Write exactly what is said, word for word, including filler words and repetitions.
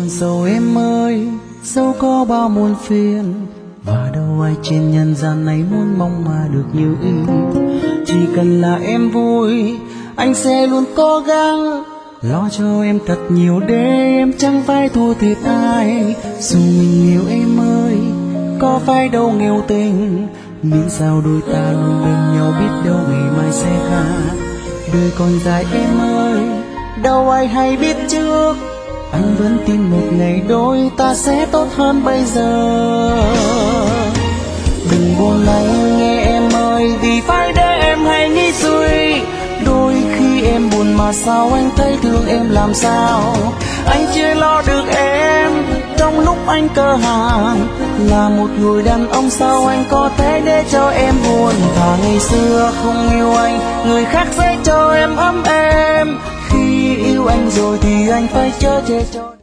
sầu em ơi, dẫu có bao muôn phiền, và đâu ai trên nhân gian này muốn mong mà được như ý. Chỉ cần là em vui, anh sẽ luôn cố gắng lo cho em thật nhiều để em chẳng phải thua thiệt ai. Dù mình yêu em ơi, có phải đâu nghèo tình, miễn sao đôi ta luôn bên nhau, biết đâu ngày mai sẽ khác. Đời còn dài em ơi, đâu ai hay biết trước, anh vẫn tin một ngày đôi ta sẽ tốt hơn bây giờ. Đừng buồn anh nghe em ơi, vì phải để em hay nghĩ suy. Đôi khi em buồn mà sao anh thấy thương em làm sao. Anh chưa lo được em trong lúc anh cơ hàn, là một người đàn ông sao anh có thể để cho em buồn. Thà ngày xưa không yêu anh, người khác sẽ cho em ấm êm. Khi yêu anh rồi thì anh phải chớ chê cho